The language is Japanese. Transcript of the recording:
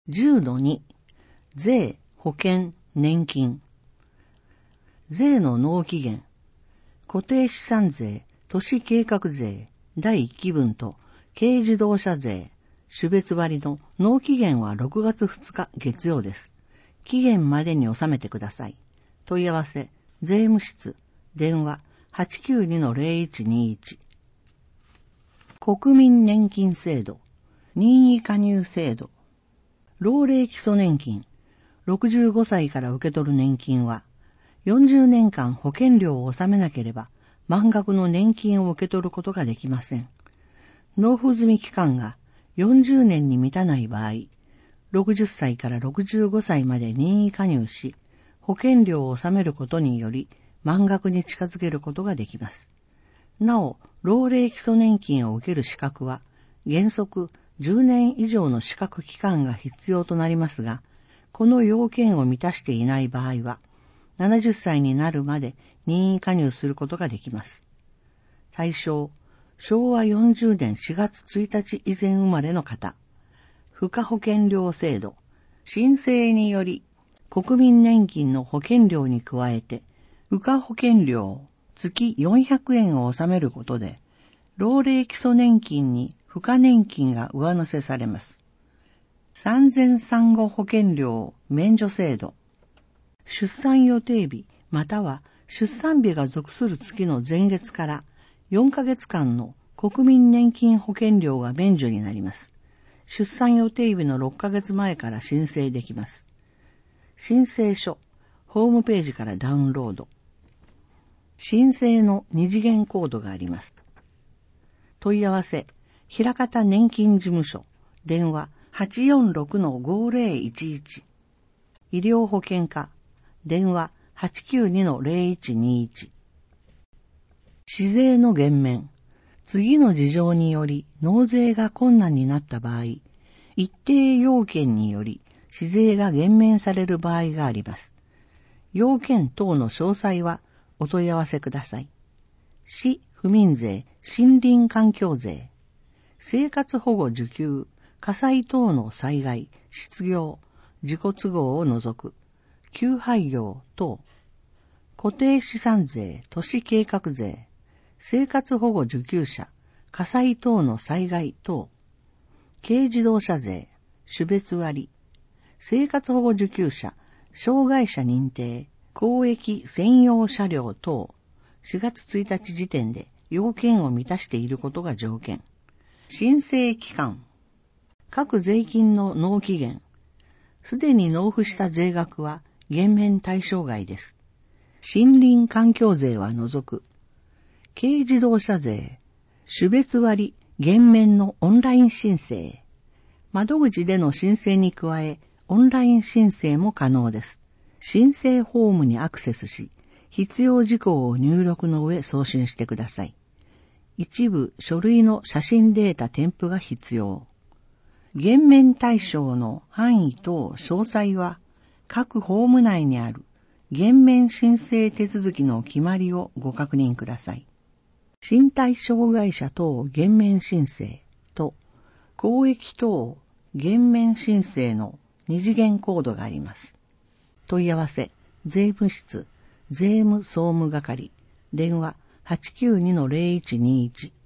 10-2 税、保険、年金。税の納期限、固定資産税、都市計画税、第1期分と軽自動車税、種別割の納期限は6月2日月曜です。期限までに納めてください。問い合わせ、税務室、電話 892-0121。国民年金制度、任意加入制度、老齢基礎年金、65歳から受け取る年金は、40年間保険料を納めなければ、満額の年金を受け取ることができません。納付済み期間が40年に満たない場合、60歳から65歳まで任意加入し、保険料を納めることにより、満額に近づけることができます。なお、老齢基礎年金を受ける資格は、原則10年以上の資格期間が必要となりますが、この要件を満たしていない場合は、70歳になるまで任意加入することができます。対象、昭和40年4月1日以前生まれの方、付加保険料制度、申請により国民年金の保険料に加えて、付加保険料月400円を納めることで、老齢基礎年金に付加年金が上乗せされます。産前産後保険料免除制度、出産予定日または出産日が属する月の前月から4ヶ月間の国民年金保険料が免除になります。出産予定日の6ヶ月前から申請できます。申請書、ホームページからダウンロード。申請の二次元コードがあります。問い合わせ、枚方年金事務所、電話 846-5011。医療保険課、電話 892-0121。市税の減免。次の事情により納税が困難になった場合、一定要件により市税が減免される場合があります。要件等の詳細はお問い合わせください。市府民税、森林環境税、生活保護受給、火災等の災害、失業、自己都合を除く、休廃業等、固定資産税、都市計画税、生活保護受給者、火災等の災害等、軽自動車税、種別割、生活保護受給者、障害者認定、公益専用車両等、4月1日時点で要件を満たしていることが条件。申請期間、各税金の納期限、すでに納付した税額は減免対象外です。森林環境税は除く、軽自動車税、種別割減免のオンライン申請、窓口での申請に加え、オンライン申請も可能です。申請フォームにアクセスし、必要事項を入力の上送信してください。一部書類の写真データ添付が必要。減免対象の範囲等詳細は、各フォーム内にある減免申請手続きの決まりをご確認ください。身体障害者等減免申請と公益等減免申請の二次元コードがあります。問い合わせ、税務室、税務総務係、電話 892-0121。